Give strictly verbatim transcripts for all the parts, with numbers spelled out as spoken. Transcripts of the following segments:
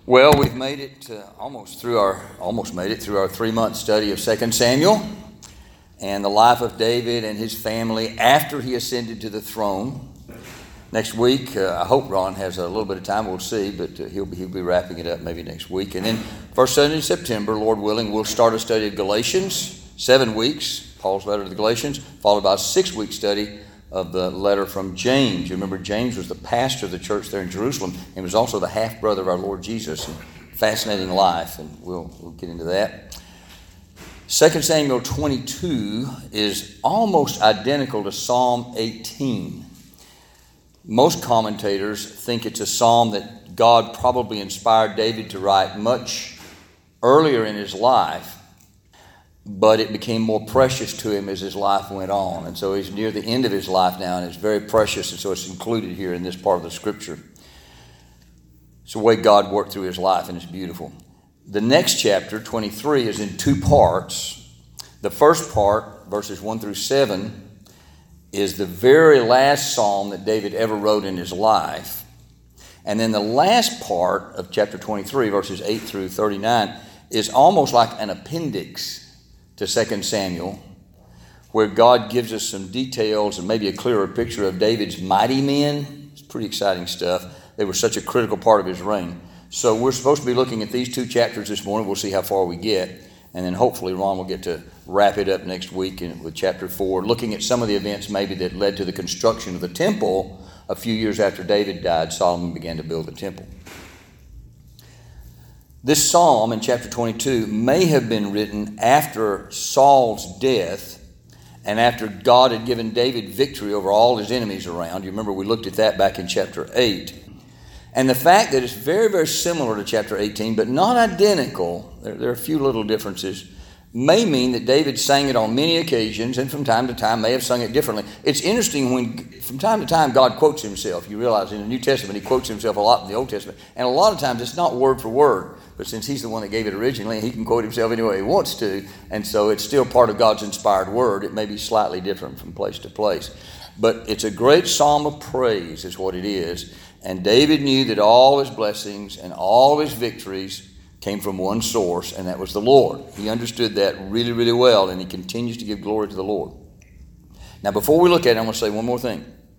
Well, we've made it uh, almost through our almost made it through our three-month study of Second Samuel and the life of David and his family after he ascended to the throne. Next week, uh, I hope Ron has a little bit of time. We'll see, but uh, he'll be, he'll be wrapping it up maybe next week. And then first Sunday in September, Lord willing, we'll start a study of Galatians, seven weeks, Paul's letter to the Galatians, followed by a six-week study of the letter from James. You remember James was the pastor of the church there in Jerusalem and was also the half-brother of our Lord Jesus. Fascinating life, and we'll, we'll get into that. Second Samuel twenty-two is almost identical to Psalm eighteen. Most commentators think it's a psalm that God probably inspired David to write much earlier in his life, but it became more precious to him as his life went on. And so he's near the end of his life now, and it's very precious, and so it's included here in this part of the Scripture. It's the way God worked through his life, and it's beautiful. The next chapter, twenty-three, is in two parts. The first part, verses one through seven, is the very last psalm that David ever wrote in his life. And then the last part of chapter twenty-three, verses eight through thirty-nine, is almost like an appendix to Second Samuel, where God gives us some details and maybe a clearer picture of David's mighty men. It's pretty exciting stuff. They were such a critical part of his reign. So we're supposed to be looking at these two chapters this morning. We'll see how far we get. And then hopefully Ron will get to wrap it up next week in, with chapter four, looking at some of the events maybe that led to the construction of the temple a few years after David died. Solomon began to build the temple. This psalm in chapter twenty-two may have been written after Saul's death and after God had given David victory over all his enemies around. You remember we looked at that back in chapter eight. And the fact that it's very, very similar to chapter eighteen, but not identical, there, there are a few little differences, may mean that David sang it on many occasions and from time to time may have sung it differently. It's interesting when from time to time God quotes himself. You realize in the New Testament he quotes himself a lot in the Old Testament. And a lot of times it's not word for word. But since he's the one that gave it originally, he can quote himself any way he wants to. And so it's still part of God's inspired word. It may be slightly different from place to place. But it's a great psalm of praise is what it is. And David knew that all his blessings and all his victories came from one source, and that was the Lord. He understood that really, really well, and he continues to give glory to the Lord. Now, before we look at it, I'm going to say one more thing.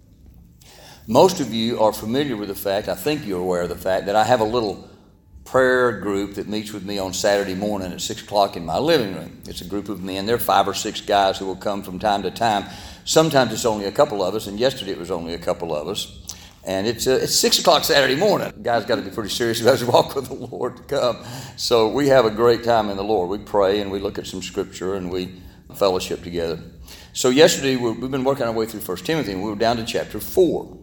Most of you are familiar with the fact, I think you're aware of the fact, that I have a little prayer group that meets with me on Saturday morning at six o'clock in my living room. It's a group of men. There are five or six guys who will come from time to time. Sometimes it's only a couple of us, and yesterday it was only a couple of us. And it's uh, it's six o'clock Saturday morning. Guys got to be pretty serious about his walk with the Lord to come. So we have a great time in the Lord. We pray and we look at some scripture and we fellowship together. So yesterday we, we've been working our way through First Timothy, and we were down to chapter four.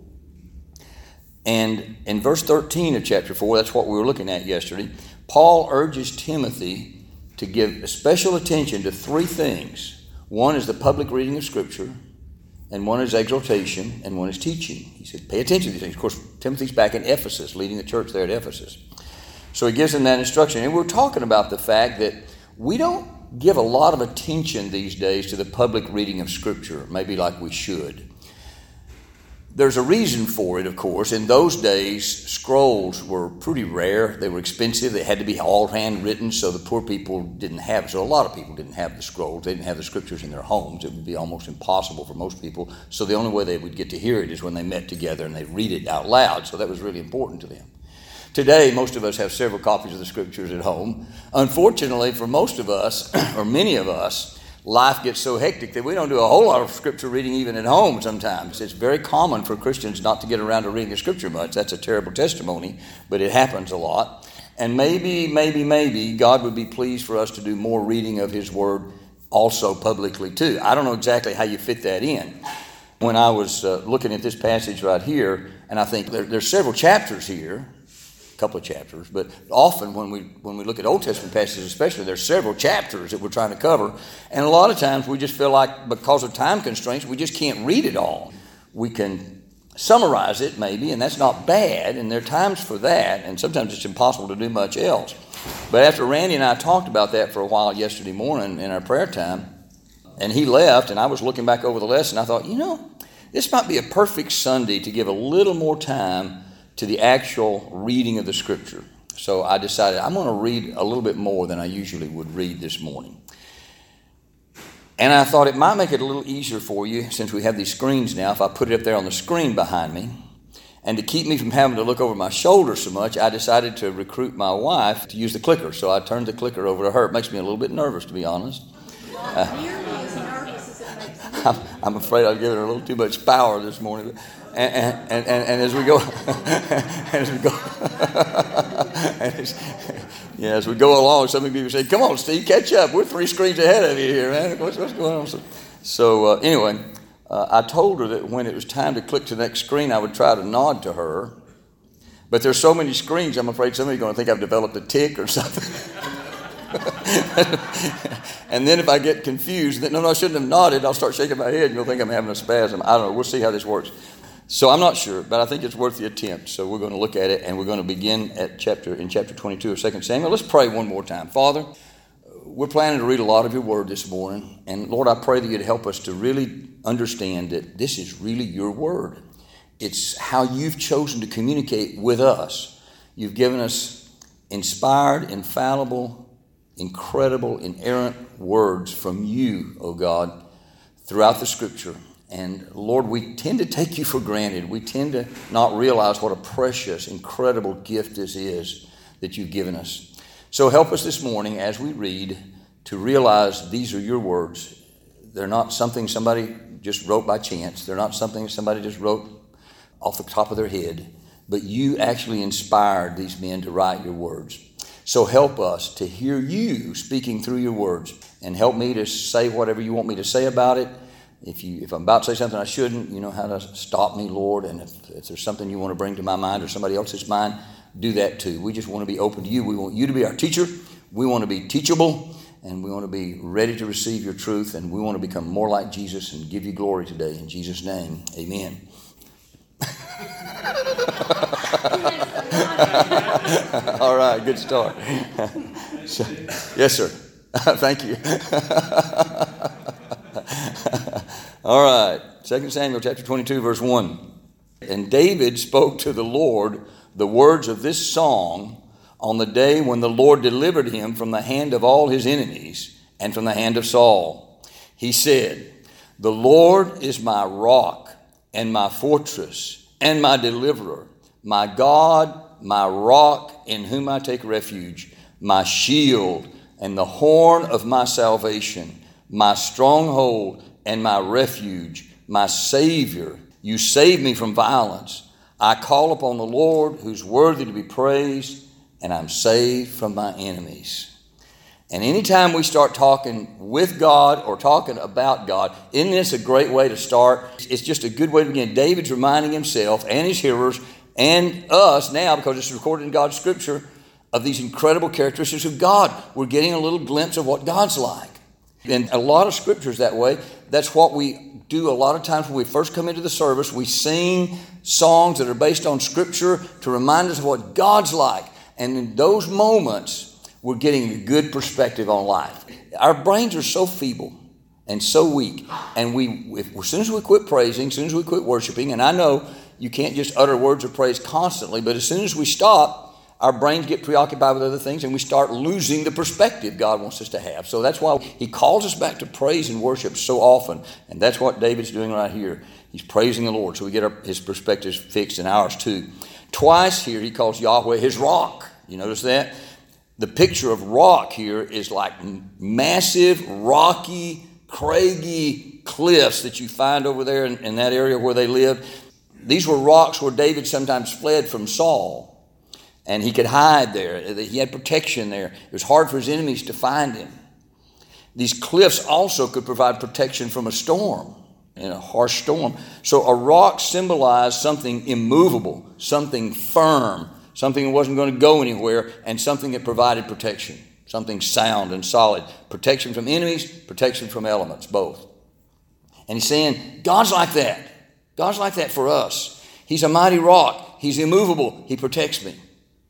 And in verse thirteen of chapter four, that's what we were looking at yesterday, Paul urges Timothy to give special attention to three things. One is the public reading of Scripture, and one is exhortation, and one is teaching. He said, pay attention to these things. Of course, Timothy's back in Ephesus, leading the church there at Ephesus. So he gives him that instruction. And we're talking about the fact that we don't give a lot of attention these days to the public reading of Scripture, maybe like we should. There's a reason for it, of course. In those days, scrolls were pretty rare. They were expensive. They had to be all handwritten, so the poor people didn't have it. So a lot of people didn't have the scrolls. They didn't have the Scriptures in their homes. It would be almost impossible for most people. So the only way they would get to hear it is when they met together and they read it out loud. So that was really important to them. Today, most of us have several copies of the Scriptures at home. Unfortunately, for most of us, or many of us, life gets so hectic that we don't do a whole lot of Scripture reading even at home sometimes. It's very common for Christians not to get around to reading the Scripture much. That's a terrible testimony, but it happens a lot. And maybe, maybe, maybe God would be pleased for us to do more reading of His Word also publicly too. I don't know exactly how you fit that in. When I was uh, looking at this passage right here, and I think there, there's several chapters here, couple of chapters, but often when we when we look at Old Testament passages especially, there's several chapters that we're trying to cover, and a lot of times we just feel like because of time constraints we just can't read it all. We can summarize it maybe, and that's not bad, and there are times for that, and sometimes it's impossible to do much else. But after Randy and I talked about that for a while yesterday morning in our prayer time, and he left, and I was looking back over the lesson, I thought, you know, this might be a perfect Sunday to give a little more time to the actual reading of the Scripture. So I decided I'm going to read a little bit more than I usually would read this morning. And I thought it might make it a little easier for you, since we have these screens now, if I put it up there on the screen behind me. And to keep me from having to look over my shoulder so much, I decided to recruit my wife to use the clicker. So I turned the clicker over to her. It makes me a little bit nervous, to be honest. Uh, I'm, I'm afraid I've given her a little too much power this morning. And, and, and, and as we go, as we go, as, yeah, as we go along, some of you say, "Come on, Steve, catch up. We're three screens ahead of you here, man. What's, what's going on?" So, so uh, anyway. Uh, I told her that when it was time to click to the next screen, I would try to nod to her. But there's so many screens, I'm afraid somebody's going to think I've developed a tic or something. And then if I get confused, then, no, no, I shouldn't have nodded, I'll start shaking my head and you'll think I'm having a spasm. I don't know. We'll see how this works. So I'm not sure, but I think it's worth the attempt. So we're going to look at it, and we're going to begin at chapter in chapter twenty-two of Second Samuel. Let's pray one more time. Father, we're planning to read a lot of your word this morning. And Lord, I pray that you'd help us to really understand that this is really your word. It's how you've chosen to communicate with us. You've given us inspired, infallible, incredible, inerrant words from you, oh God, throughout the scripture. And Lord, we tend to take you for granted. We tend to not realize what a precious, incredible gift this is that you've given us. So help us this morning as we read to realize these are your words. They're not something somebody just wrote by chance. They're not something somebody just wrote off the top of their head. But you actually inspired these men to write your words. So help us to hear you speaking through your words. And help me to say whatever you want me to say about it. If you, if I'm about to say something I shouldn't, you know how to stop me, Lord. And if, if there's something you want to bring to my mind or somebody else's mind, do that too. We just want to be open to you. We want you to be our teacher. We want to be teachable, and we want to be ready to receive your truth, and we want to become more like Jesus and give you glory today. In Jesus' name, amen. All right, good start. So, yes, sir. Thank you. All right, Second Samuel chapter twenty-two, verse one. And David spoke to the Lord the words of this song on the day when the Lord delivered him from the hand of all his enemies and from the hand of Saul. He said, "The Lord is my rock and my fortress and my deliverer, my God, my rock in whom I take refuge, my shield and the horn of my salvation, my stronghold and my refuge, my Savior. You save me from violence. I call upon the Lord, who's worthy to be praised, and I'm saved from my enemies." And anytime we start talking with God or talking about God, isn't this a great way to start? It's just a good way to begin. David's reminding himself and his hearers and us now, because it's recorded in God's scripture, of these incredible characteristics of God. We're getting a little glimpse of what God's like. And a lot of scriptures that way. That's what we do a lot of times when we first come into the service. We sing songs that are based on scripture to remind us of what God's like. And in those moments, we're getting a good perspective on life. Our brains are so feeble and so weak. And we, if, as soon as we quit praising, as soon as we quit worshiping, and I know you can't just utter words of praise constantly, but as soon as we stop, our brains get preoccupied with other things and we start losing the perspective God wants us to have. So that's why he calls us back to praise and worship so often. And that's what David's doing right here. He's praising the Lord. So we get our, his perspectives fixed and ours too. Twice here he calls Yahweh his rock. You notice that? The picture of rock here is like massive, rocky, craggy cliffs that you find over there in, in that area where they lived. These were rocks where David sometimes fled from Saul. And he could hide there. He had protection there. It was hard for his enemies to find him. These cliffs also could provide protection from a storm, in a harsh storm. So a rock symbolized something immovable, something firm, something that wasn't going to go anywhere, and something that provided protection, something sound and solid. Protection from enemies, protection from elements, both. And he's saying, God's like that. God's like that for us. He's a mighty rock. He's immovable. He protects me.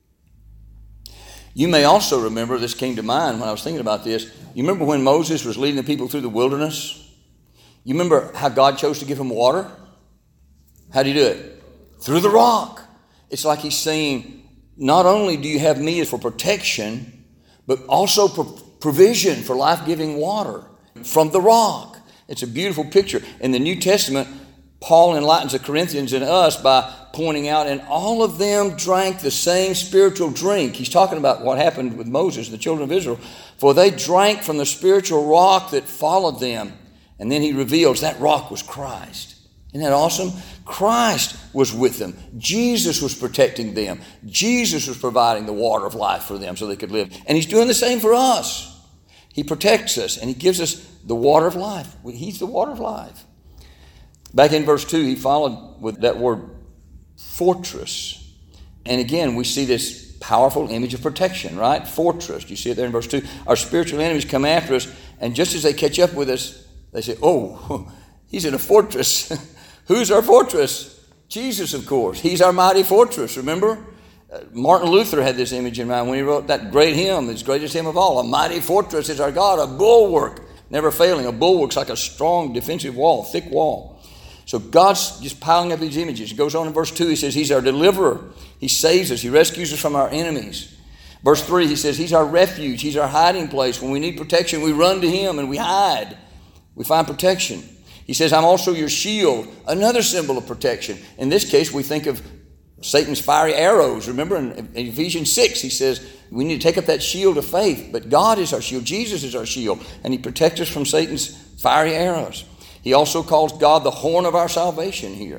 You may also remember, this came to mind when I was thinking about this, you remember when Moses was leading the people through the wilderness? You remember how God chose to give him water? How did he do it? Through the rock. It's like he's saying, not only do you have me for protection, but also pro- provision for life-giving water from the rock. It's a beautiful picture. In the New Testament, Paul enlightens the Corinthians and us by pointing out, and all of them drank the same spiritual drink. He's talking about what happened with Moses and the children of Israel. For they drank from the spiritual rock that followed them. And then he reveals that rock was Christ. Isn't that awesome? Christ was with them. Jesus was protecting them. Jesus was providing the water of life for them so they could live. And he's doing the same for us. He protects us and he gives us the water of life. He's the water of life. Back in verse two, he followed with that word fortress. And again, we see this powerful image of protection, right? Fortress. You see it there in verse two. Our spiritual enemies come after us, and just as they catch up with us, they say, oh, he's in a fortress. Who's our fortress? Jesus, of course. He's our mighty fortress, remember? Uh, Martin Luther had this image in mind when he wrote that great hymn, his greatest hymn of all. A mighty fortress is our God, a bulwark, never failing. A bulwark's like a strong defensive wall, thick wall. So God's just piling up these images. He goes on in verse two, he says, he's our deliverer. He saves us. He rescues us from our enemies. Verse three, he says, he's our refuge. He's our hiding place. When we need protection, we run to him and we hide. We find protection. He says, I'm also your shield, another symbol of protection. In this case, we think of Satan's fiery arrows. Remember in Ephesians six, he says, we need to take up that shield of faith. But God is our shield. Jesus is our shield. And he protects us from Satan's fiery arrows. He also calls God the horn of our salvation here.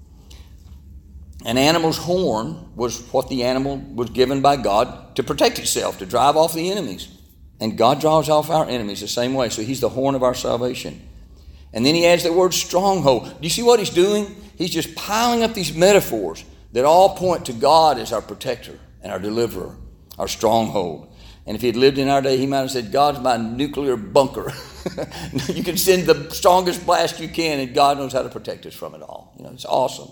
An animal's horn was what the animal was given by God to protect itself, to drive off the enemies. And God drives off our enemies the same way. So he's the horn of our salvation. And then he adds the word stronghold. Do you see what he's doing? He's just piling up these metaphors that all point to God as our protector and our deliverer, our stronghold. And if he had lived in our day, he might have said, God's my nuclear bunker. You can send the strongest blast you can, and God knows how to protect us from it all. You know, it's awesome.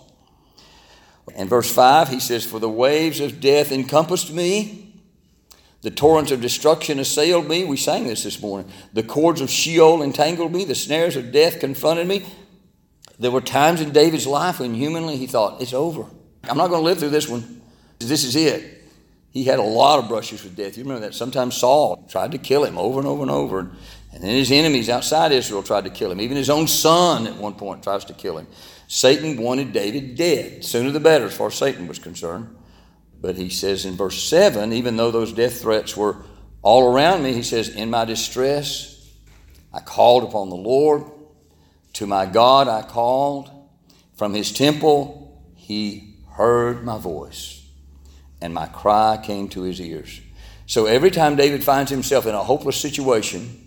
In verse five, he says, for the waves of death encompassed me. The torrents of destruction assailed me. We sang this this morning. The cords of Sheol entangled me. The snares of death confronted me. There were times in David's life when humanly he thought, it's over. I'm not going to live through this one. This is it. He had a lot of brushes with death. You remember that? Sometimes Saul tried to kill him over and over and over. And then his enemies outside Israel tried to kill him. Even his own son at one point tries to kill him. Satan wanted David dead. Sooner the better as far as Satan was concerned. But he says in verse seven, even though those death threats were all around me, he says, in my distress, I called upon the Lord. To my God I called. From his temple he heard my voice. And my cry came to his ears. So every time David finds himself in a hopeless situation,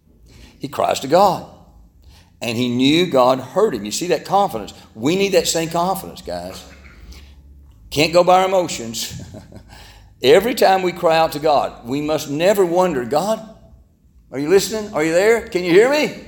he cries to God. And he knew God heard him. You see that confidence? We need that same confidence, guys. Can't go by our emotions. Every time we cry out to God, we must never wonder, God, are you listening? Are you there? Can you hear me?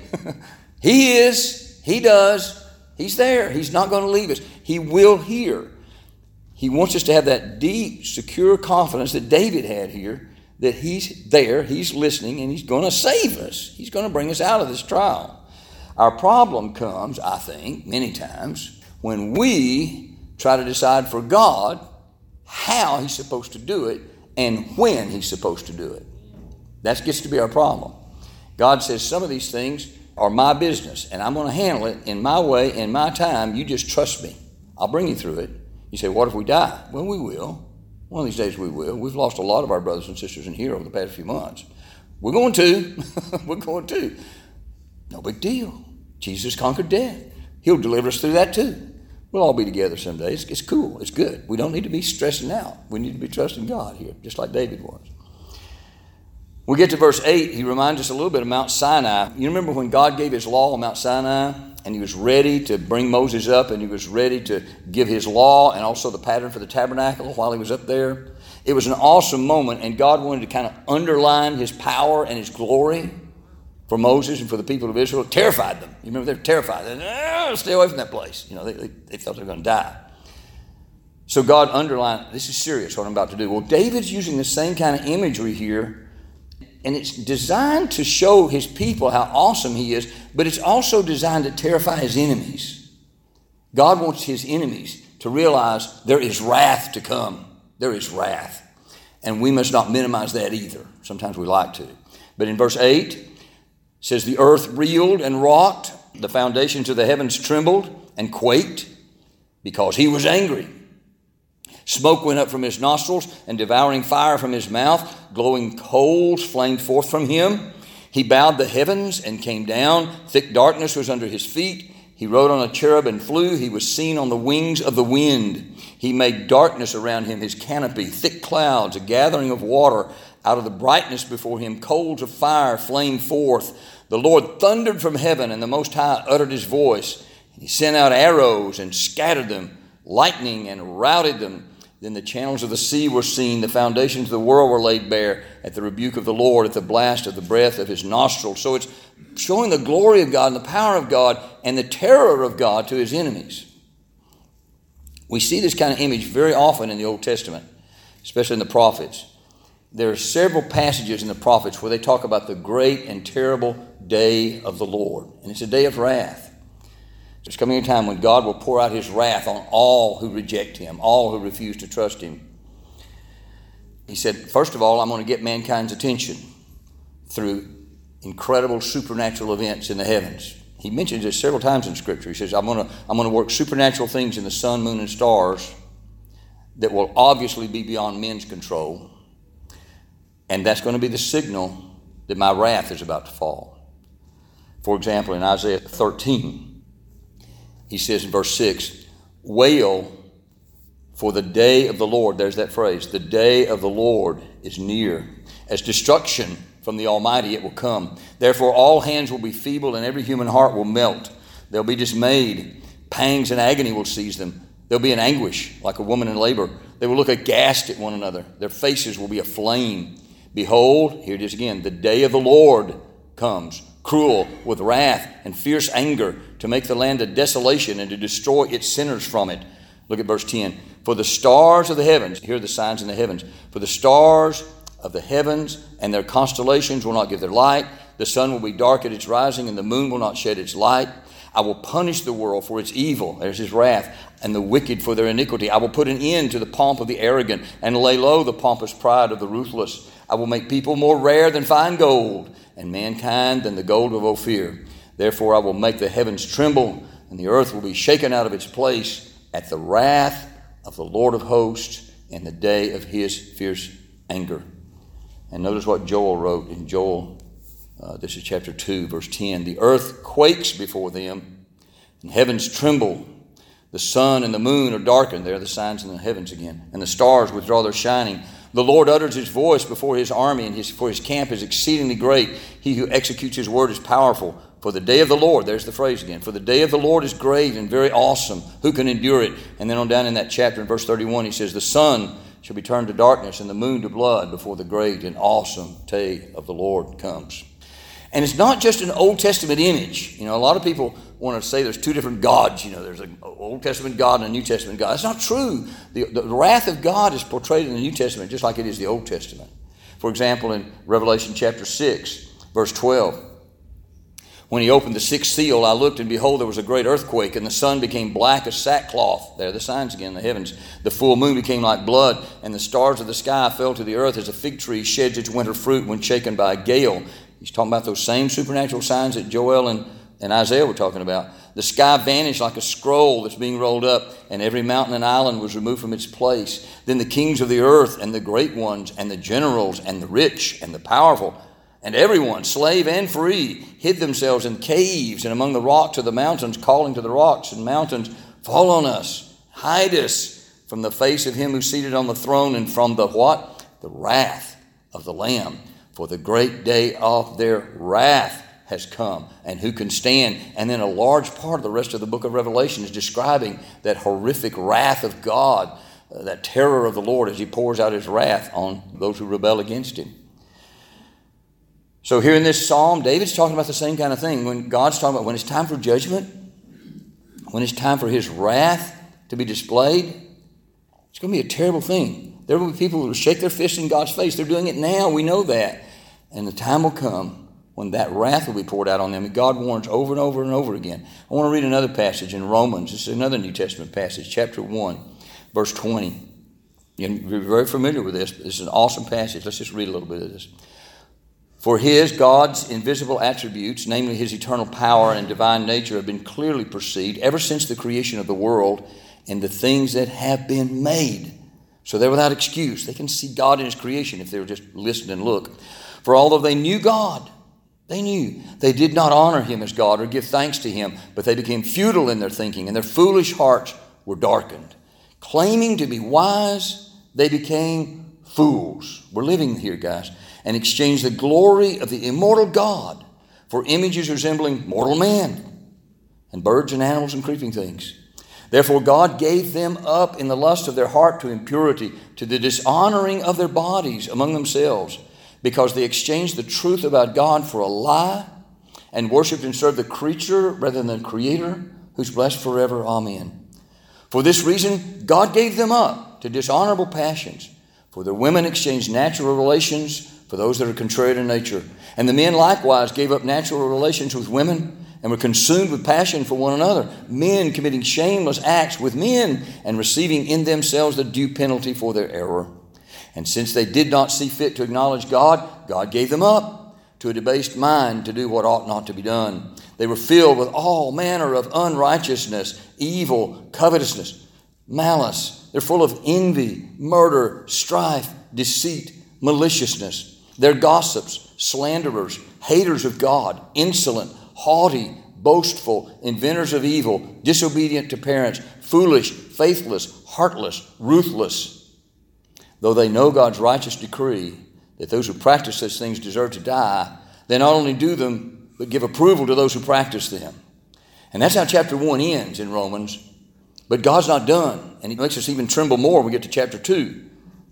He is. He does. He's there. He's not going to leave us. He will hear. He wants us to have that deep, secure confidence that David had here, that he's there, he's listening, and he's going to save us. He's going to bring us out of this trial. Our problem comes, I think, many times, when we try to decide for God how he's supposed to do it and when he's supposed to do it. That gets to be our problem. God says some of these things are my business, and I'm going to handle it in my way, in my time. You just trust me. I'll bring you through it. You say, what if we die? Well, we will. One of these days we will. We've lost a lot of our brothers and sisters in here over the past few months. We're going to. We're going to. No big deal. Jesus conquered death. He'll deliver us through that too. We'll all be together someday. It's, it's cool. It's good. We don't need to be stressing out. We need to be trusting God here, just like David was. We get to verse eight. He reminds us a little bit of Mount Sinai. You remember when God gave his law on Mount Sinai? And he was ready to bring Moses up, and he was ready to give his law and also the pattern for the tabernacle while he was up there. It was an awesome moment, and God wanted to kind of underline his power and his glory for Moses and for the people of Israel. It terrified them. You remember, they were terrified. They said, oh, stay away from that place. You know, they, they, they felt they were going to die. So God underlined, this is serious what I'm about to do. Well, David's using the same kind of imagery here. And it's designed to show his people how awesome he is, but it's also designed to terrify his enemies. God wants his enemies to realize there is wrath to come. There is wrath. And we must not minimize that either. Sometimes we like to. But in verse eight, it says, the earth reeled and rocked, the foundations of the heavens trembled and quaked, because he was angry. Smoke went up from his nostrils, and devouring fire from his mouth. Glowing coals flamed forth from him. He bowed the heavens and came down. Thick darkness was under his feet. He rode on a cherub and flew. He was seen on the wings of the wind. He made darkness around him, his canopy, thick clouds, a gathering of water. Out of the brightness before him, coals of fire flamed forth. The Lord thundered from heaven, and the Most High uttered his voice. He sent out arrows and scattered them, lightning and routed them. Then the channels of the sea were seen. The foundations of the world were laid bare at the rebuke of the Lord, at the blast of the breath of his nostrils. So it's showing the glory of God and the power of God and the terror of God to his enemies. We see this kind of image very often in the Old Testament, especially in the prophets. There are several passages in the prophets where they talk about the great and terrible day of the Lord. And it's a day of wrath. There's coming a time when God will pour out his wrath on all who reject him, all who refuse to trust him. He said, first of all, I'm going to get mankind's attention through incredible supernatural events in the heavens. He mentions this several times in Scripture. He says, I'm going to, I'm going to work supernatural things in the sun, moon, and stars that will obviously be beyond men's control. And that's going to be the signal that my wrath is about to fall. For example, in Isaiah thirteen, he says in verse six, wail for the day of the Lord. There's that phrase. The day of the Lord is near. As destruction from the Almighty it will come. Therefore all hands will be feeble and every human heart will melt. They'll be dismayed. Pangs and agony will seize them. They'll be in anguish like a woman in labor. They will look aghast at one another. Their faces will be aflame. Behold, here it is again, the day of the Lord comes, cruel with wrath and fierce anger, to make the land a desolation and to destroy its sinners from it. Look at verse ten. For the stars of the heavens, here are the signs in the heavens, for the stars of the heavens and their constellations will not give their light. The sun will be dark at its rising, and the moon will not shed its light. I will punish the world for its evil, there's his wrath, and the wicked for their iniquity. I will put an end to the pomp of the arrogant and lay low the pompous pride of the ruthless. I will make people more rare than fine gold, and mankind than the gold of Ophir. Therefore I will make the heavens tremble, and the earth will be shaken out of its place at the wrath of the Lord of hosts in the day of his fierce anger. And notice what Joel wrote in Joel, uh, this is chapter two, verse ten. The earth quakes before them, and heavens tremble. The sun and the moon are darkened. There are the signs in the heavens again. And the stars withdraw their shining. The Lord utters his voice before his army, and his, for his camp is exceedingly great. He who executes his word is powerful. For the day of the Lord, there's the phrase again, for the day of the Lord is great and very awesome. Who can endure it? And then on down in that chapter in verse thirty-one, he says, the sun shall be turned to darkness and the moon to blood before the great and awesome day of the Lord comes. And it's not just an Old Testament image. You know, a lot of people want to say there's two different gods. You know, there's an Old Testament God and a New Testament God. That's not true. The, the wrath of God is portrayed in the New Testament just like it is the Old Testament. For example, in Revelation chapter six, verse twelve, when he opened the sixth seal, I looked, and behold, there was a great earthquake, and the sun became black as sackcloth. There are the signs again in the heavens. The full moon became like blood, and the stars of the sky fell to the earth as a fig tree sheds its winter fruit when shaken by a gale. He's talking about those same supernatural signs that Joel and, and Isaiah were talking about. The sky vanished like a scroll that's being rolled up, and every mountain and island was removed from its place. Then the kings of the earth and the great ones and the generals and the rich and the powerful and everyone, slave and free, hid themselves in caves and among the rocks of the mountains, calling to the rocks and mountains, fall on us, hide us from the face of him who's seated on the throne and from the what? The wrath of the Lamb. For the great day of their wrath has come, and who can stand? And then a large part of the rest of the book of Revelation is describing that horrific wrath of God, uh, that terror of the Lord as he pours out his wrath on those who rebel against him. So here in this psalm, David's talking about the same kind of thing. When God's talking about when it's time for judgment, when it's time for his wrath to be displayed, it's going to be a terrible thing. There will be people who will shake their fists in God's face. They're doing it now. We know that. And the time will come when that wrath will be poured out on them. And God warns over and over and over again. I want to read another passage in Romans. This is another New Testament passage, chapter one, verse twenty. You're very familiar with this. This is an awesome passage. Let's just read a little bit of this. For his, God's invisible attributes, namely his eternal power and divine nature, have been clearly perceived ever since the creation of the world and the things that have been made. So they're without excuse. They can see God in his creation if they were just listen and look. For although they knew God, they knew, they did not honor him as God or give thanks to him, but they became futile in their thinking, and their foolish hearts were darkened. Claiming to be wise, they became fools. We're living here, guys. And exchanged the glory of the immortal God for images resembling mortal man and birds and animals and creeping things. Therefore God gave them up in the lust of their heart to impurity, to the dishonoring of their bodies among themselves, because they exchanged the truth about God for a lie and worshipped and served the creature rather than the Creator, who's blessed forever. Amen. For this reason God gave them up to dishonorable passions, for their women exchanged natural relations for those that are contrary to nature. And the men likewise gave up natural relations with women and were consumed with passion for one another, men committing shameless acts with men and receiving in themselves the due penalty for their error. And since they did not see fit to acknowledge God, God gave them up to a debased mind to do what ought not to be done. They were filled with all manner of unrighteousness, evil, covetousness, malice. They're full of envy, murder, strife, deceit, maliciousness. They're gossips, slanderers, haters of God, insolent, haughty, boastful, inventors of evil, disobedient to parents, foolish, faithless, heartless, ruthless. Though they know God's righteous decree that those who practice such things deserve to die, they not only do them, but give approval to those who practice them. And that's how chapter one ends in Romans. But God's not done, and he makes us even tremble more when we get to chapter two.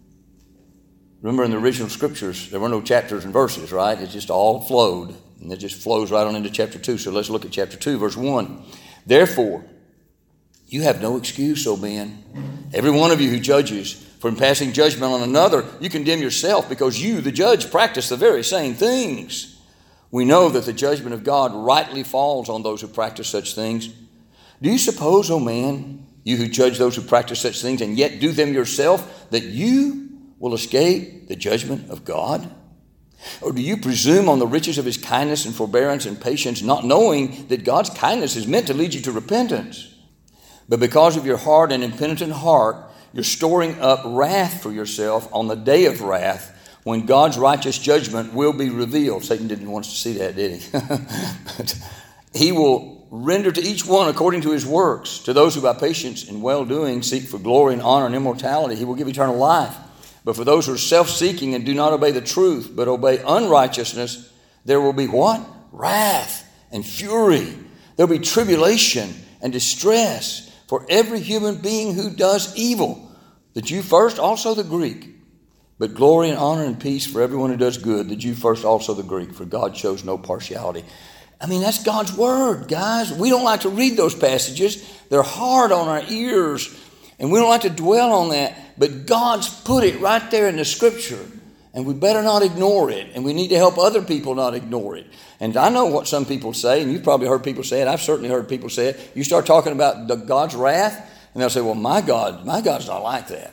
Remember, in the original scriptures, there were no chapters and verses, right? It just all flowed, and it just flows right on into chapter two. So let's look at chapter two, verse one. Therefore, you have no excuse, O men, every one of you who judges, for in passing judgment on another, you condemn yourself, because you, the judge, practice the very same things. We know that the judgment of God rightly falls on those who practice such things. Do you suppose, O man, you who judge those who practice such things and yet do them yourself, that you will escape the judgment of God? Or do you presume on the riches of his kindness and forbearance and patience, not knowing that God's kindness is meant to lead you to repentance? But because of your hard and impenitent heart, you're storing up wrath for yourself on the day of wrath, when God's righteous judgment will be revealed. Satan didn't want us to see that, did he? But he will render to each one according to his works. To those who by patience and well-doing seek for glory and honor and immortality, he will give eternal life. But for those who are self-seeking and do not obey the truth, but obey unrighteousness, there will be what? Wrath and fury. There will be tribulation and distress for every human being who does evil. The Jew first, also the Greek. But glory and honor and peace for everyone who does good. The Jew first, also the Greek. For God shows no partiality. I mean, that's God's word, guys. We don't like to read those passages. They're hard on our ears. And we don't like to dwell on that, but God's put it right there in the scripture, and we better not ignore it, and we need to help other people not ignore it. And I know what some people say, and you've probably heard people say it. I've certainly heard people say it. You start talking about the God's wrath, and they'll say, well, my God, my God's not like that.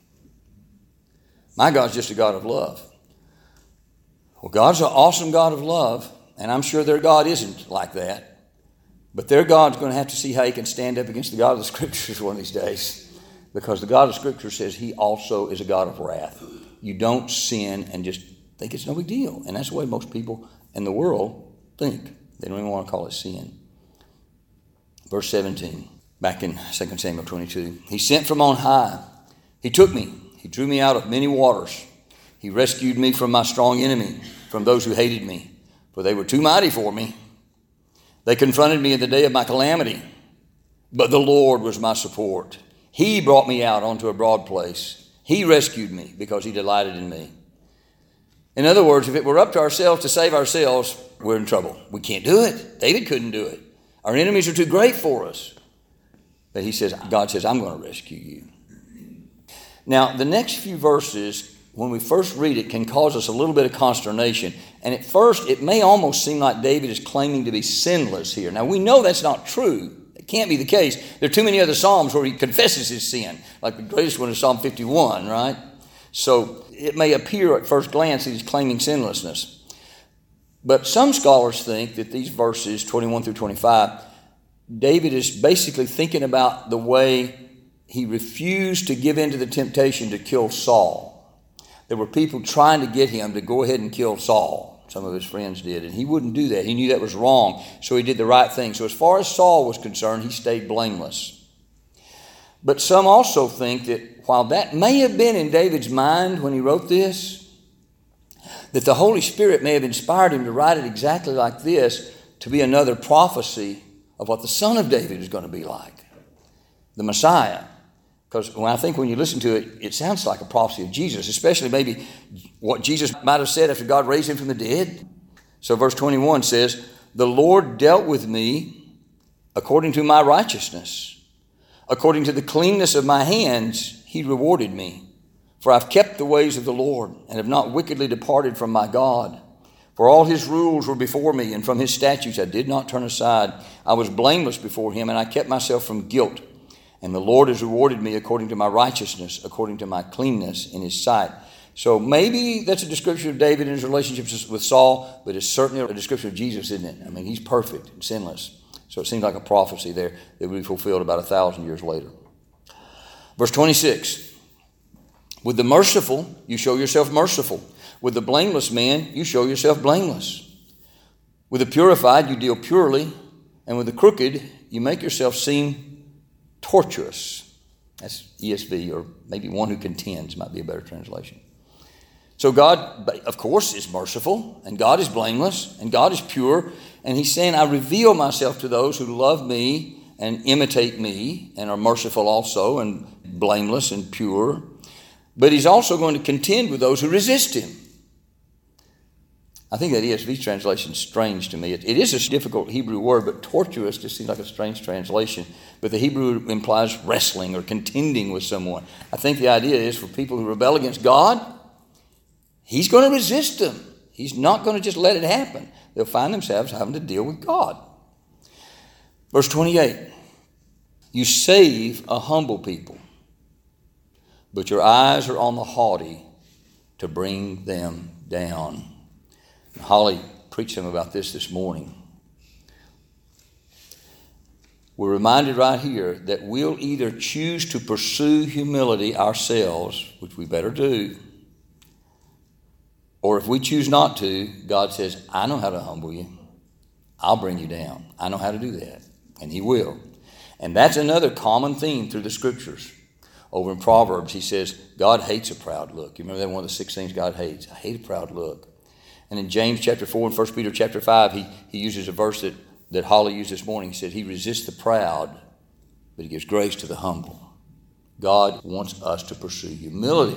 My God's just a God of love. Well, God's an awesome God of love, and I'm sure their God isn't like that. But their God's going to have to see how he can stand up against the God of the Scriptures one of these days. Because the God of Scripture says he also is a God of wrath. You don't sin and just think it's no big deal. And that's the way most people in the world think. They don't even want to call it sin. Verse seventeen, back in Second Samuel twenty-two. He sent from on high. He took me. He drew me out of many waters. He rescued me from my strong enemy, from those who hated me. For they were too mighty for me. They confronted me in the day of my calamity. But the Lord was my support. He brought me out onto a broad place. He rescued me because he delighted in me. In other words, if it were up to ourselves to save ourselves, we're in trouble. We can't do it. David couldn't do it. Our enemies are too great for us. But he says, God says, I'm going to rescue you. Now, the next few verses, when we first read it, can cause us a little bit of consternation. And at first, it may almost seem like David is claiming to be sinless here. Now, we know that's not true. can't be the case. There are too many other Psalms where he confesses his sin, like the greatest one is Psalm fifty-one, right? So it may appear at first glance that he's claiming sinlessness. But some scholars think that these verses, twenty-one through twenty-five, David is basically thinking about the way he refused to give in to the temptation to kill Saul. There were people trying to get him to go ahead and kill Saul. Some of his friends did, and he wouldn't do that. He knew that was wrong, so he did the right thing. So as far as Saul was concerned, he stayed blameless. But some also think that while that may have been in David's mind when he wrote this, that the Holy Spirit may have inspired him to write it exactly like this to be another prophecy of what the Son of David is going to be like, the Messiah. Because when I think when you listen to it, it sounds like a prophecy of Jesus, especially maybe what Jesus might have said after God raised him from the dead. So verse twenty-one says, "The Lord dealt with me according to my righteousness. According to the cleanness of my hands, he rewarded me. For I've kept the ways of the Lord and have not wickedly departed from my God. For all his rules were before me, and from his statutes I did not turn aside. I was blameless before him, and I kept myself from guilt. And the Lord has rewarded me according to my righteousness, according to my cleanness in his sight." So maybe that's a description of David and his relationships with Saul, but it's certainly a description of Jesus, isn't it? I mean, he's perfect and sinless. So it seems like a prophecy there that will be fulfilled about a thousand years later. Verse twenty-six, "With the merciful, you show yourself merciful. With the blameless man, you show yourself blameless. With the purified, you deal purely. And with the crooked, you make yourself seem tortuous." That's E S V, or maybe "one who contends" might be a better translation. So God, of course, is merciful, and God is blameless, and God is pure. And he's saying, I reveal myself to those who love me and imitate me and are merciful also and blameless and pure. But he's also going to contend with those who resist him. I think that E S V translation is strange to me. It, it is a difficult Hebrew word, but tortuous just seems like a strange translation. But the Hebrew implies wrestling or contending with someone. I think the idea is for people who rebel against God, he's going to resist them. He's not going to just let it happen. They'll find themselves having to deal with God. Verse twenty-eight, "You save a humble people, but your eyes are on the haughty to bring them down." Holly preached some about this this morning. We're reminded right here that we'll either choose to pursue humility ourselves, which we better do, or if we choose not to, God says, I know how to humble you. I'll bring you down. I know how to do that. And he will. And that's another common theme through the scriptures. Over in Proverbs, he says, God hates a proud look. You remember that one of the six things God hates? I hate a proud look. And in James chapter four and First Peter chapter five, he, he uses a verse that, that Holly used this morning. He said, he resists the proud, but he gives grace to the humble. God wants us to pursue humility.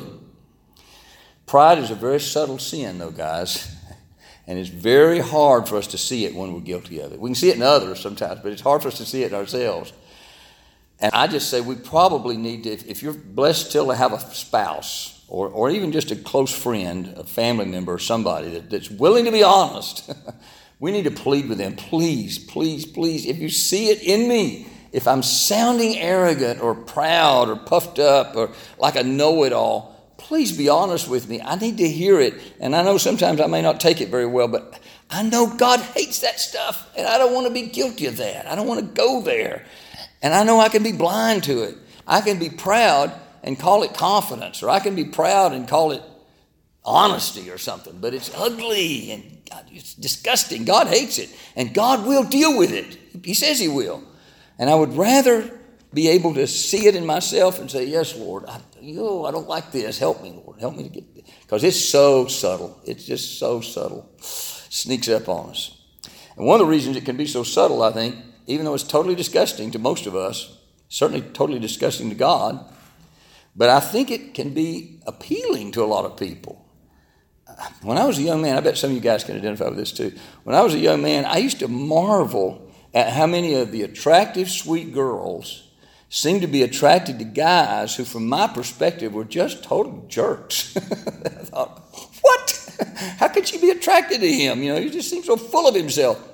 Pride is a very subtle sin, though, guys. And it's very hard for us to see it when we're guilty of it. We can see it in others sometimes, but it's hard for us to see it in ourselves. And I just say we probably need to, if, if you're blessed still to have a spouse, or, or even just a close friend, a family member, or somebody that, that's willing to be honest, we need to plead with them. Please, please, please, if you see it in me, if I'm sounding arrogant or proud or puffed up or like a know-it-all, please be honest with me. I need to hear it. And I know sometimes I may not take it very well, but I know God hates that stuff, and I don't want to be guilty of that. I don't want to go there. And I know I can be blind to it. I can be proud and call it confidence, or I can be proud and call it honesty or something, but it's ugly and God, it's disgusting. God hates it, and God will deal with it. He says he will. And I would rather be able to see it in myself and say, yes, Lord, I, oh, I don't like this. Help me, Lord. Help me to get this. Because it's so subtle. It's just so subtle. Sneaks up on us. And one of the reasons it can be so subtle, I think, even though it's totally disgusting to most of us, certainly totally disgusting to God, but I think it can be appealing to a lot of people. When I was a young man, I bet some of you guys can identify with this too. When I was a young man, I used to marvel at how many of the attractive, sweet girls seemed to be attracted to guys who, from my perspective, were just total jerks. I thought, what? How could she be attracted to him? You know, he just seems so full of himself.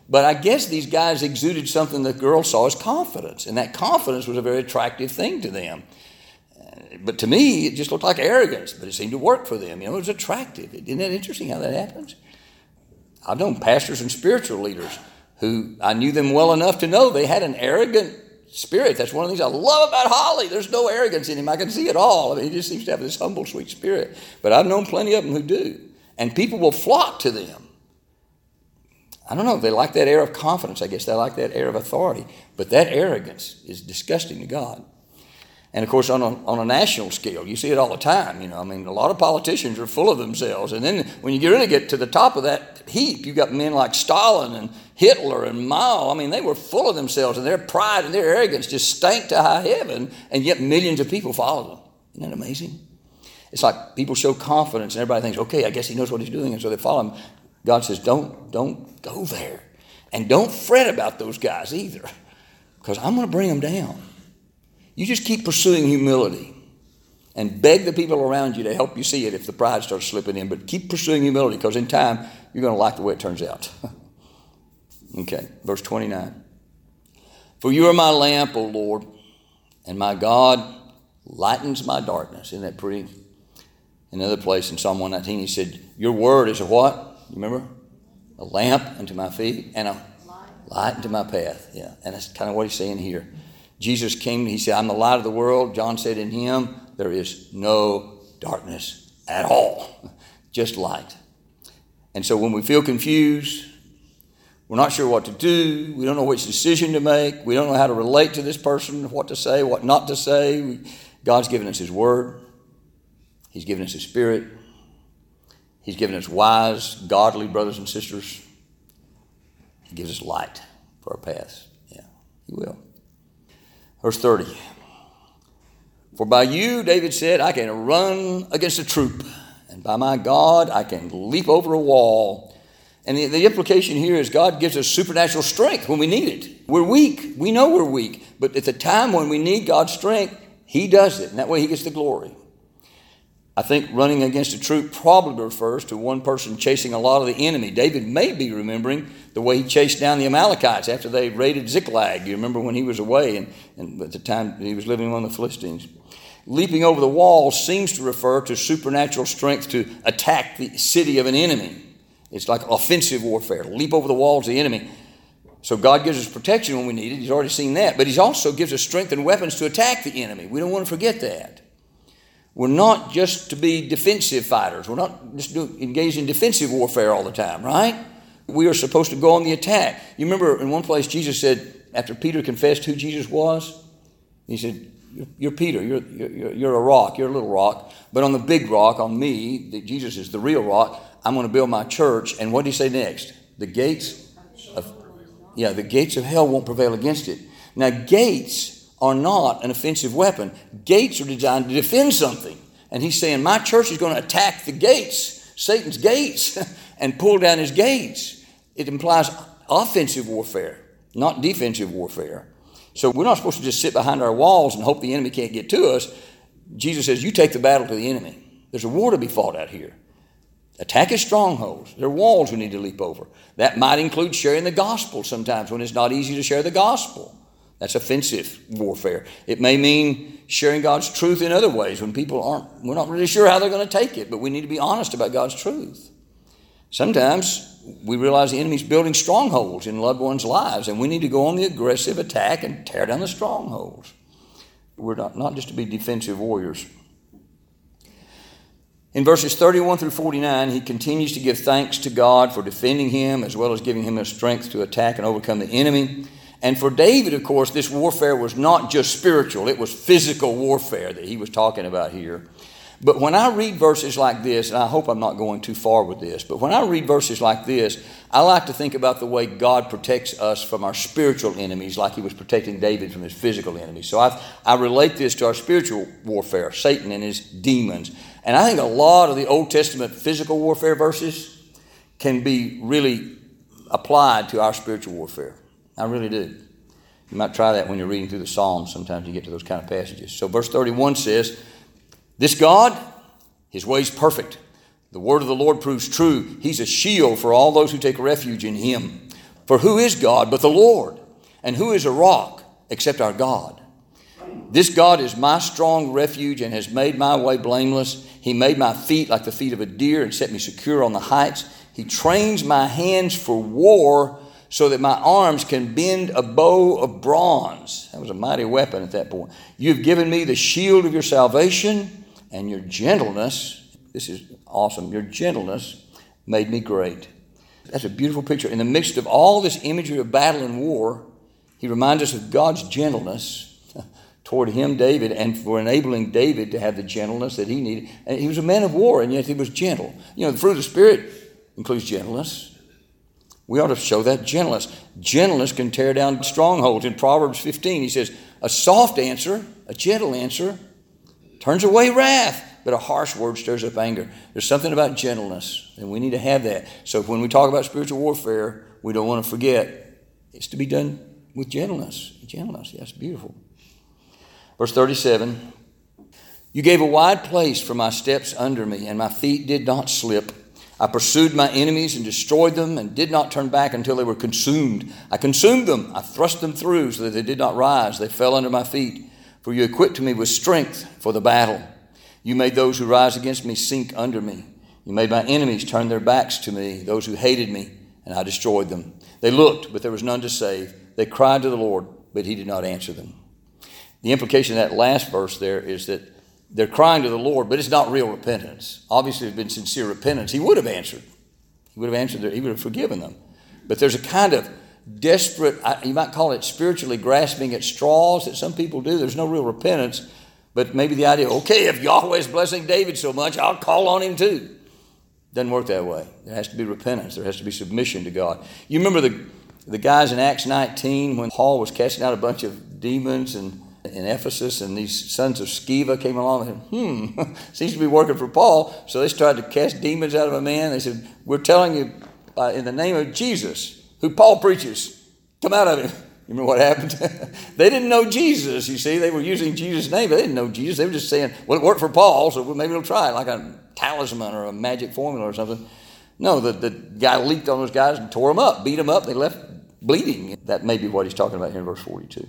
But I guess these guys exuded something the girl saw as confidence, and that confidence was a very attractive thing to them. But to me, it just looked like arrogance, but it seemed to work for them. You know, it was attractive. Isn't that interesting how that happens? I've known pastors and spiritual leaders who I knew them well enough to know they had an arrogant spirit. That's one of the things I love about Holly. There's no arrogance in him. I can see it all. I mean, he just seems to have this humble, sweet spirit. But I've known plenty of them who do. And people will flock to them. I don't know. They like that air of confidence. I guess they like that air of authority. But that arrogance is disgusting to God. And, of course, on a, on a national scale, you see it all the time. You know, I mean, a lot of politicians are full of themselves. And then when you really get to the top of that heap, you've got men like Stalin and Hitler and Mao. I mean, they were full of themselves, and their pride and their arrogance just stank to high heaven, and yet millions of people followed them. Isn't that amazing? It's like people show confidence, and everybody thinks, okay, I guess he knows what he's doing, and so they follow him. God says, don't, don't go there. And don't fret about those guys either, because I'm going to bring them down. You just keep pursuing humility and beg the people around you to help you see it if the pride starts slipping in. But keep pursuing humility, because in time, you're going to like the way it turns out. Okay, verse twenty-nine. For you are my lamp, O Lord, and my God lightens my darkness. Isn't that pretty? Another place in Psalm one nineteen, he said, your word is a what? You remember? A lamp unto my feet and a light unto my path. Yeah, and that's kind of what he's saying here. Jesus came, he said, I'm the light of the world. John said, in him there is no darkness at all, just light. And so when we feel confused, we're not sure what to do, we don't know which decision to make, we don't know how to relate to this person, what to say, what not to say, we, God's given us his word. He's given us his spirit. He's given us wise, godly brothers and sisters. He gives us light for our paths. Yeah, he will. Verse thirty. For by you, David said, I can run against a troop, and by my God, I can leap over a wall. And the, the implication here is God gives us supernatural strength when we need it. We're weak. We know we're weak. But at the time when we need God's strength, he does it. And that way he gets the glory. I think running against a troop probably refers to one person chasing a lot of the enemy. David may be remembering the way he chased down the Amalekites after they raided Ziklag. You remember when he was away and, and at the time he was living among the Philistines. Leaping over the wall seems to refer to supernatural strength to attack the city of an enemy. It's like offensive warfare, leap over the walls of the enemy. So God gives us protection when we need it. He's already seen that. But he also gives us strength and weapons to attack the enemy. We don't want to forget that. We're not just to be defensive fighters. We're not just do, engaged in defensive warfare all the time, right? We are supposed to go on the attack. You remember in one place Jesus said, after Peter confessed who Jesus was, he said, you're, you're Peter, you're, you're, you're a rock, you're a little rock, but on the big rock, on me, that Jesus is the real rock, I'm going to build my church. And what did he say next? The gates of, yeah, the gates of hell won't prevail against it. Now, gates are not an offensive weapon. Gates are designed to defend something. And he's saying, my church is going to attack the gates, Satan's gates, and pull down his gates. It implies offensive warfare, not defensive warfare. So we're not supposed to just sit behind our walls and hope the enemy can't get to us. Jesus says, you take the battle to the enemy. There's a war to be fought out here. Attack his strongholds. There are walls we need to leap over. That might include sharing the gospel sometimes when it's not easy to share the gospel. That's offensive warfare. It may mean sharing God's truth in other ways when people aren't, we're not really sure how they're going to take it, but we need to be honest about God's truth. Sometimes we realize the enemy's building strongholds in loved ones' lives, and we need to go on the aggressive attack and tear down the strongholds. We're not, not just to be defensive warriors. In verses thirty-one through forty-nine, he continues to give thanks to God for defending him as well as giving him the strength to attack and overcome the enemy. And for David, of course, this warfare was not just spiritual. It was physical warfare that he was talking about here. But when I read verses like this, and I hope I'm not going too far with this, but when I read verses like this, I like to think about the way God protects us from our spiritual enemies like he was protecting David from his physical enemies. So I, I relate this to our spiritual warfare, Satan and his demons. And I think a lot of the Old Testament physical warfare verses can be really applied to our spiritual warfare. I really do. You might try that when you're reading through the Psalms. Sometimes you get to those kind of passages. So verse thirty-one says, this God, his way is perfect. The word of the Lord proves true. He's a shield for all those who take refuge in him. For who is God but the Lord? And who is a rock except our God? This God is my strong refuge and has made my way blameless. He made my feet like the feet of a deer and set me secure on the heights. He trains my hands for war so that my arms can bend a bow of bronze. That was a mighty weapon at that point. You've given me the shield of your salvation, and your gentleness, this is awesome, your gentleness made me great. That's a beautiful picture. In the midst of all this imagery of battle and war, he reminds us of God's gentleness toward him, David, and for enabling David to have the gentleness that he needed. And he was a man of war, and yet he was gentle. You know, the fruit of the Spirit includes gentleness. We ought to show that gentleness. Gentleness can tear down strongholds. In Proverbs fifteen, he says, a soft answer, a gentle answer, turns away wrath, but a harsh word stirs up anger. There's something about gentleness, and we need to have that. So when we talk about spiritual warfare, we don't want to forget it's to be done with gentleness. Gentleness, yes, beautiful. Verse thirty-seven, you gave a wide place for my steps under me, and my feet did not slip. I pursued my enemies and destroyed them and did not turn back until they were consumed. I consumed them. I thrust them through so that they did not rise. They fell under my feet. For you equipped me with strength for the battle. You made those who rise against me sink under me. You made my enemies turn their backs to me, those who hated me, and I destroyed them. They looked, but there was none to save. They cried to the Lord, but he did not answer them. The implication of that last verse there is that they're crying to the Lord, but it's not real repentance. Obviously, if it had been sincere repentance, he would have answered. He would have answered. He would have forgiven them. But there's a kind of desperate, you might call it spiritually grasping at straws that some people do. There's no real repentance, but maybe the idea, okay, if Yahweh is blessing David so much, I'll call on him too. Doesn't work that way. There has to be repentance. There has to be submission to God. You remember the, the guys in Acts nineteen when Paul was casting out a bunch of demons and in Ephesus, and these sons of Sceva came along and said, hmm, seems to be working for Paul. So they started to cast demons out of a man. They said, we're telling you uh, in the name of Jesus, who Paul preaches, come out of him. You remember what happened? They didn't know Jesus, you see. They were using Jesus' name, but they didn't know Jesus. They were just saying, well, it worked for Paul, so maybe we'll try it, like a talisman or a magic formula or something. No, the, the guy leaped on those guys and tore them up, beat them up. They left bleeding. That may be what he's talking about here in verse forty-two.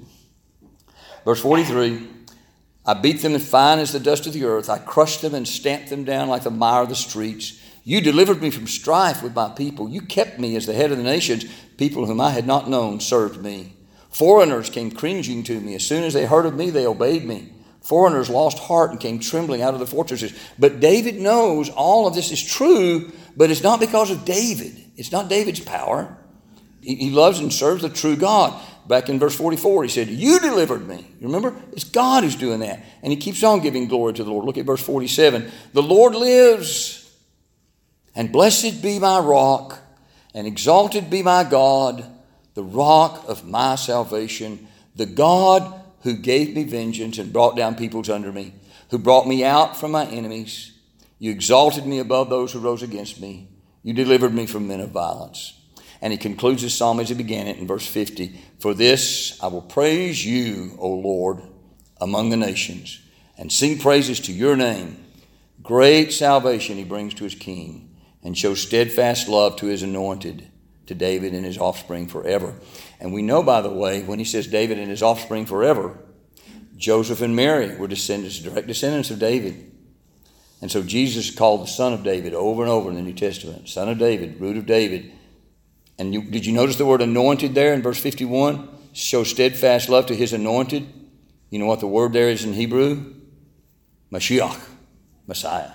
Verse forty-three, I beat them as fine as the dust of the earth. I crushed them and stamped them down like the mire of the streets. You delivered me from strife with my people. You kept me as the head of the nations. People whom I had not known served me. Foreigners came cringing to me. As soon as they heard of me, they obeyed me. Foreigners lost heart and came trembling out of the fortresses. But David knows all of this is true, but it's not because of David. It's not David's power. He, he loves and serves the true God. Back in verse forty-four, he said, you delivered me. You remember? It's God who's doing that. And he keeps on giving glory to the Lord. Look at verse forty-seven. The Lord lives, and blessed be my rock, and exalted be my God, the rock of my salvation, the God who gave me vengeance and brought down peoples under me, who brought me out from my enemies. You exalted me above those who rose against me. You delivered me from men of violence. And he concludes his psalm as he began it in verse fifty. For this I will praise you, O Lord, among the nations, and sing praises to your name. Great salvation he brings to his king, and shows steadfast love to his anointed, to David and his offspring forever. And we know, by the way, when he says David and his offspring forever, Joseph and Mary were descendants, direct descendants of David. And so Jesus is called the Son of David over and over in the New Testament. Son of David, root of David. And you, did you notice the word anointed there in verse fifty-one? Show steadfast love to his anointed. You know what the word there is in Hebrew? Mashiach, Messiah.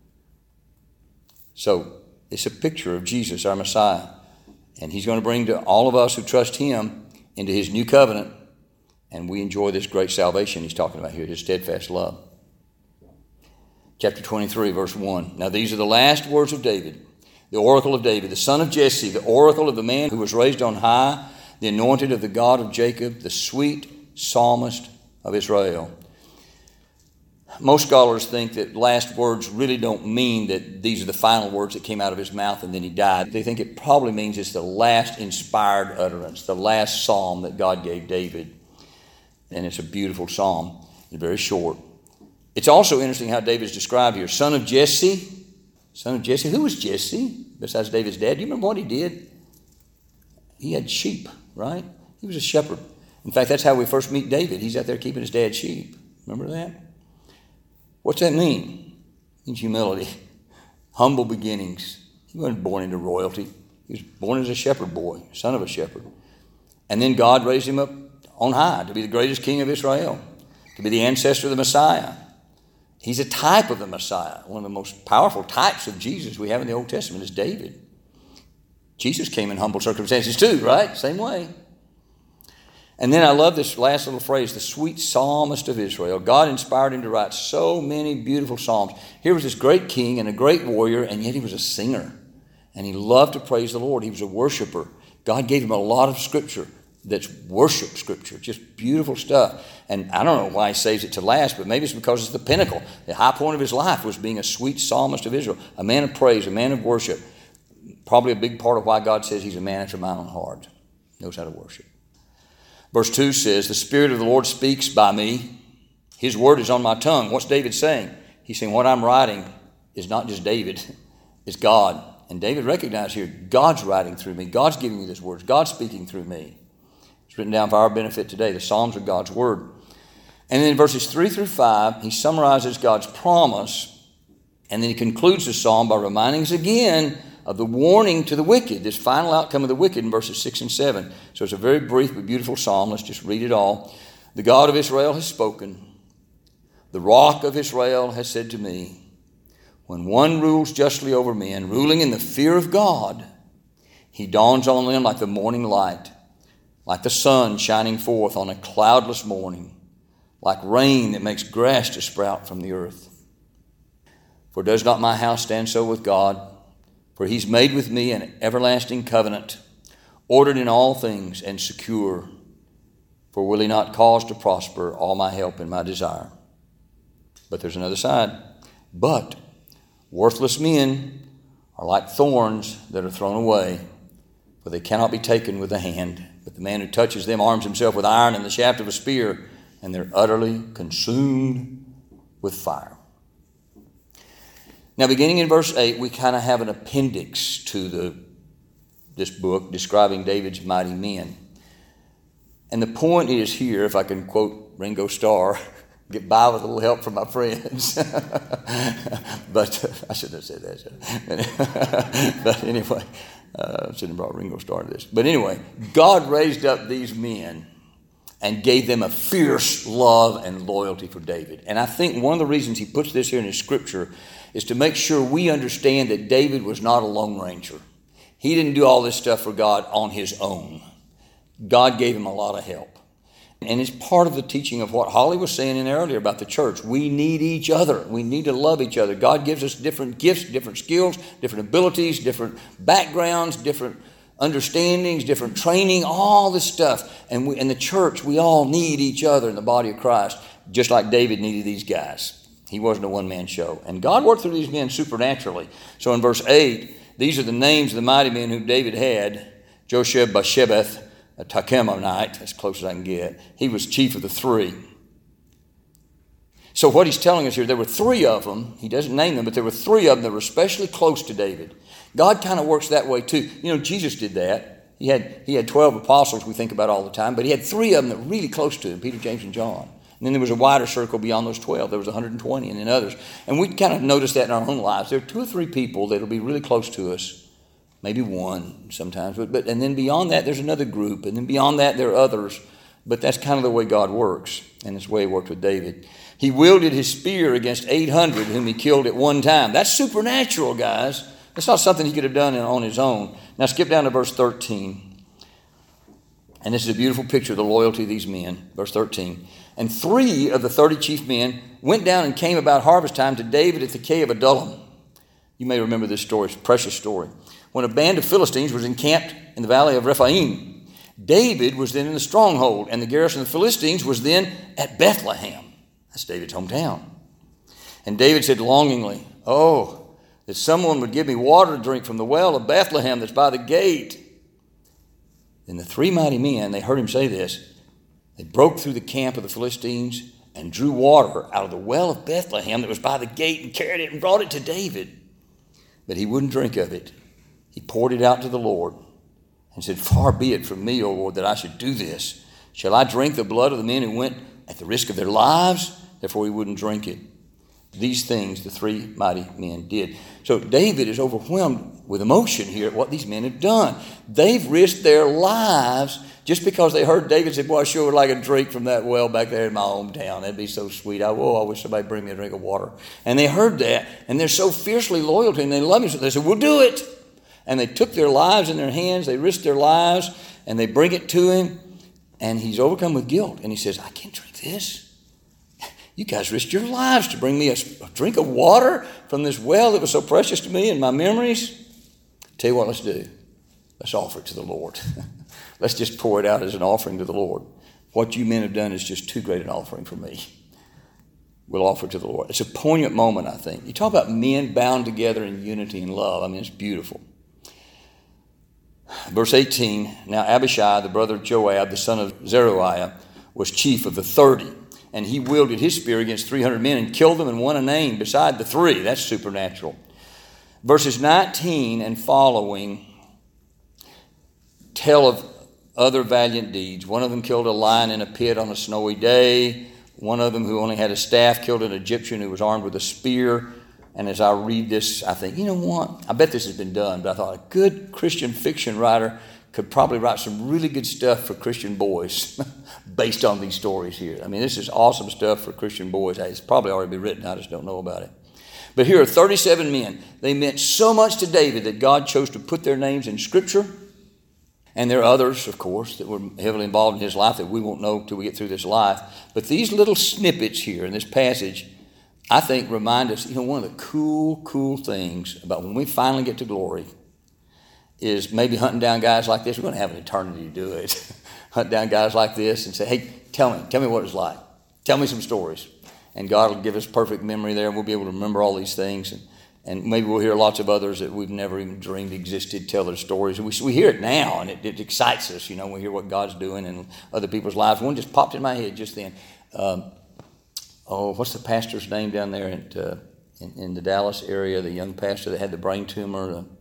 So it's a picture of Jesus, our Messiah. And he's going to bring to all of us who trust him into his new covenant. And we enjoy this great salvation he's talking about here, his steadfast love. Chapter twenty-three, verse one. Now these are the last words of David, the oracle of David, the son of Jesse, the oracle of the man who was raised on high, the anointed of the God of Jacob, the sweet psalmist of Israel. Most scholars think that last words really don't mean that these are the final words that came out of his mouth and then he died. They think it probably means it's the last inspired utterance, the last psalm that God gave David. And it's a beautiful psalm. It's very short. It's also interesting how David's described here. Son of Jesse. Son of Jesse. Who was Jesse besides David's dad? Do you remember what he did? he had sheep, right? He was a shepherd. In fact, that's how we first meet David. He's out there keeping his dad's sheep. Remember that? What's that mean? It means humility. Humble beginnings. He wasn't born into royalty. He was born as a shepherd boy, son of a shepherd. And then God raised him up on high to be the greatest king of Israel, to be the ancestor of the Messiah. He's a type of the Messiah. One of the most powerful types of Jesus we have in the Old Testament is David. Jesus came in humble circumstances too, right? Same way. And then I love this last little phrase, the sweet psalmist of Israel. God inspired him to write so many beautiful psalms. Here was this great king and a great warrior, and yet he was a singer. And he loved to praise the Lord. He was a worshiper. God gave him a lot of scripture that's worship scripture, just beautiful stuff. And I don't know why he saves it to last, but maybe it's because it's the pinnacle. The high point of his life was being a sweet psalmist of Israel, a man of praise, a man of worship. Probably a big part of why God says he's a man after my own heart. Knows how to worship. Verse two says, the Spirit of the Lord speaks by me. His word is on my tongue. What's David saying? He's saying what I'm writing is not just David, it's God. And David recognized here, God's writing through me. God's giving me this word. God's speaking through me. It's written down for our benefit today. The Psalms are God's word. And then in verses three through five, he summarizes God's promise. And then he concludes the psalm by reminding us again of the warning to the wicked, this final outcome of the wicked in verses six and seven. So it's a very brief but beautiful psalm. Let's just read it all. The God of Israel has spoken. The rock of Israel has said to me, when one rules justly over men, ruling in the fear of God, he dawns on them like the morning light, like the sun shining forth on a cloudless morning, like rain that makes grass to sprout from the earth. For does not my house stand so with God? For he's made with me an everlasting covenant, ordered in all things and secure. For will he not cause to prosper all my help and my desire? But there's another side. But worthless men are like thorns that are thrown away, for they cannot be taken with the hand. But the man who touches them arms himself with iron and the shaft of a spear, and they're utterly consumed with fire. Now, beginning in verse eight, we kind of have an appendix to the this book describing David's mighty men. And the point is here, if I can quote Ringo Starr, get by with a little help from my friends. But uh, I shouldn't have said that. Should But anyway, uh, I shouldn't have brought Ringo Starr to this. But anyway, God raised up these men and gave them a fierce love and loyalty for David. And I think one of the reasons he puts this here in his scripture is to make sure we understand that David was not a lone ranger. He didn't do all this stuff for God on his own. God gave him a lot of help. And it's part of the teaching of what Holly was saying in earlier about the church. We need each other. We need to love each other. God gives us different gifts, different skills, different abilities, different backgrounds, different understandings, different training, all this stuff. And we, in the church, we all need each other in the body of Christ, just like David needed these guys. He wasn't a one-man show. And God worked through these men supernaturally. So in verse eight, these are the names of the mighty men who David had. Josheb-Basshebeth, a Tahkemonite, as close as I can get. He was chief of the three. So what he's telling us here, there were three of them. He doesn't name them, but there were three of them that were especially close to David. God kind of works that way too. You know, Jesus did that. He had he had twelve apostles we think about all the time, but he had three of them that were really close to him, Peter, James, and John. And then there was a wider circle beyond those twelve. There was one hundred twenty and then others. And we kind of notice that in our own lives. There are two or three people that will be really close to us. Maybe one sometimes. But, but and then beyond that, there's another group. And then beyond that, there are others. But that's kind of the way God works. And it's the way he worked with David. He wielded his spear against eight hundred whom he killed at one time. That's supernatural, guys. That's not something he could have done on his own. Now skip down to verse thirteen. And this is a beautiful picture of the loyalty of these men. Verse thirteen. And three of the thirty chief men went down and came about harvest time to David at the cave of Adullam. You may remember this story. It's a precious story. When a band of Philistines was encamped in the valley of Rephaim, David was then in the stronghold, and the garrison of the Philistines was then at Bethlehem. That's David's hometown. And David said longingly, "Oh, that someone would give me water to drink from the well of Bethlehem that's by the gate." Then the three mighty men, they heard him say this, they broke through the camp of the Philistines and drew water out of the well of Bethlehem that was by the gate and carried it and brought it to David. But he wouldn't drink of it. He poured it out to the Lord. and said, far be it from me, O Lord, that I should do this. Shall I drink the blood of the men who went at the risk of their lives? Therefore he wouldn't drink it. These things the three mighty men did. So David is overwhelmed with emotion here at what these men have done. They've risked their lives just because they heard David say, boy, I sure would like a drink from that well back there in my hometown. That'd be so sweet. I, oh, I wish somebody bring me a drink of water. And they heard that, and they're so fiercely loyal to him. They love him. So they said, we'll do it. And they took their lives in their hands. They risked their lives, and they bring it to him. And he's overcome with guilt. And he says, I can't drink this. You guys risked your lives to bring me a, a drink of water from this well that was so precious to me and my memories. Tell you what, let's do. Let's offer it to the Lord. Let's just pour it out as an offering to the Lord. What you men have done is just too great an offering for me. We'll offer it to the Lord. It's a poignant moment, I think. You talk about men bound together in unity and love. I mean, it's beautiful. Verse eighteen, now Abishai, the brother of Joab, the son of Zeruiah, was chief of the thirty. And he wielded his spear against three hundred men and killed them and won a name beside the three. That's supernatural. Verses nineteen and following tell of other valiant deeds. One of them killed a lion in a pit on a snowy day. One of them, who only had a staff, killed an Egyptian who was armed with a spear. And as I read this, I think, you know what? I bet this has been done, but I thought a good Christian fiction writer could probably write some really good stuff for Christian boys based on these stories here. I mean, this is awesome stuff for Christian boys. It's probably already been written. I just don't know about it. But here are thirty-seven men. They meant so much to David that God chose to put their names in Scripture. And there are others, of course, that were heavily involved in his life that we won't know till we get through this life. But these little snippets here in this passage, I think, remind us, you know, one of the cool, cool things about when we finally get to glory is maybe hunting down guys like this. We're going to have an eternity to do it. Hunt down guys like this and say, hey, tell me, tell me what it's like. Tell me some stories. And God will give us perfect memory there, and we'll be able to remember all these things. And, and maybe we'll hear lots of others that we've never even dreamed existed tell their stories. And we, we hear it now, and it, it excites us. You know, we hear what God's doing in other people's lives. One just popped in my head just then. Um, oh, what's the pastor's name down there at, uh, in, in the Dallas area, the young pastor that had the brain tumor? Uh,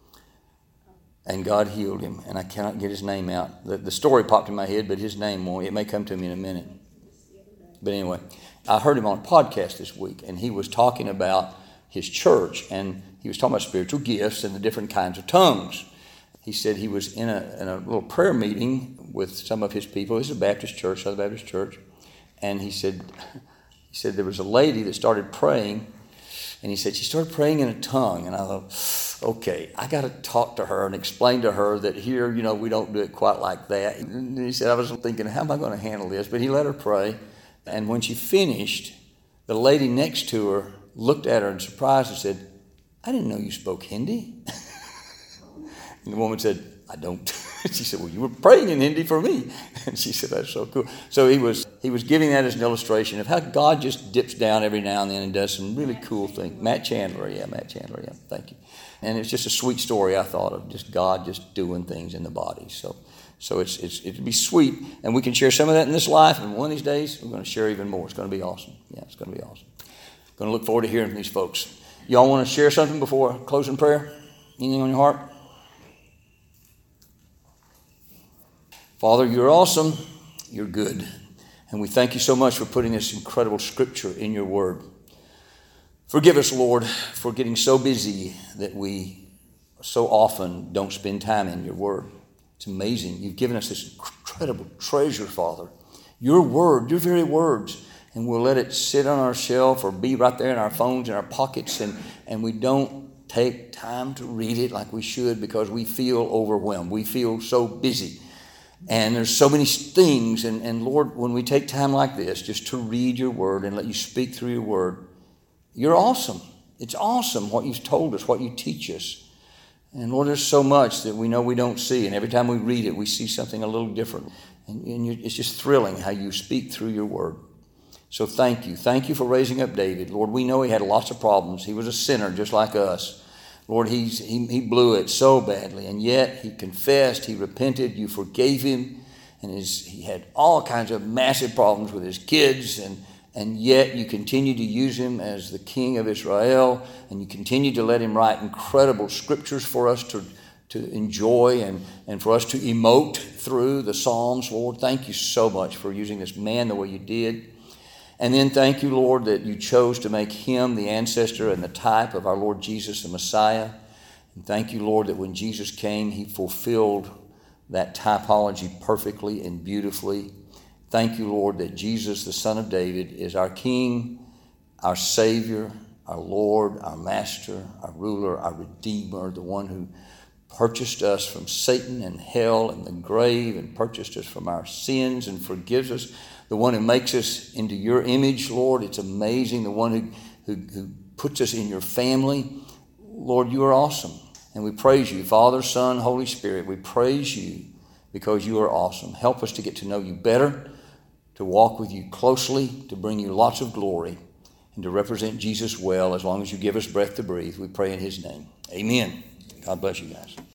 And God healed him, and I cannot get his name out. The, the story popped in my head, but his name won't. It may come to me in a minute. But anyway, I heard him on a podcast this week, and he was talking about his church, and he was talking about spiritual gifts and the different kinds of tongues. He said he was in a, in a little prayer meeting with some of his people. This is a Baptist church, Southern Baptist church. And he said, he said there was a lady that started praying, and he said she started praying in a tongue. And I thought, okay, I got to talk to her and explain to her that here, you know, we don't do it quite like that. And he said, I was thinking, how am I going to handle this? But he let her pray. And when she finished, the lady next to her looked at her in surprise and said, I didn't know you spoke Hindi. And the woman said, I don't. She said, well, you were praying in Hindi for me. And she said, that's so cool. So he was he was giving that as an illustration of how God just dips down every now and then and does some really cool things. Matt Chandler, yeah, Matt Chandler, yeah, thank you. And it's just a sweet story, I thought, of just God just doing things in the body. So so it's it's it'd be sweet, and we can share some of that in this life, and one of these days we're going to share even more. It's going to be awesome. Yeah, it's going to be awesome. Going to look forward to hearing from these folks. Y'all want to share something before closing prayer? Anything on your heart? Father, you're awesome. You're good. And we thank you so much for putting this incredible scripture in your word. Forgive us, Lord, for getting so busy that we so often don't spend time in your word. It's amazing. You've given us this incredible treasure, Father. Your word, your very words. And we'll let it sit on our shelf or be right there in our phones, in our pockets, and, and we don't take time to read it like we should because we feel overwhelmed. We feel so busy. And there's so many things. And, and Lord, when we take time like this just to read your word and let you speak through your word, you're awesome. It's awesome what you've told us, what you teach us. And Lord, there's so much that we know we don't see. And every time we read it, we see something a little different. And, and you, it's just thrilling how you speak through your word. So thank you. Thank you for raising up David. Lord, we know he had lots of problems. He was a sinner just like us. Lord, he's, he, he blew it so badly. And yet he confessed, he repented, you forgave him. And his, he had all kinds of massive problems with his kids. And, and yet you continue to use him as the king of Israel. And you continue to let him write incredible scriptures for us to, to enjoy and, and for us to emote through the Psalms, Lord. Thank you so much for using this man the way you did. And then thank you, Lord, that you chose to make him the ancestor and the type of our Lord Jesus, the Messiah. And thank you, Lord, that when Jesus came, he fulfilled that typology perfectly and beautifully. Thank you, Lord, that Jesus, the Son of David, is our King, our Savior, our Lord, our Master, our Ruler, our Redeemer, the one who purchased us from Satan and hell and the grave and purchased us from our sins and forgives us, the one who makes us into your image, Lord. It's amazing, the one who, who, who puts us in your family. Lord, you are awesome. And we praise you, Father, Son, Holy Spirit. We praise you because you are awesome. Help us to get to know you better, to walk with you closely, to bring you lots of glory, and to represent Jesus well as long as you give us breath to breathe. We pray in his name. Amen. God bless you guys.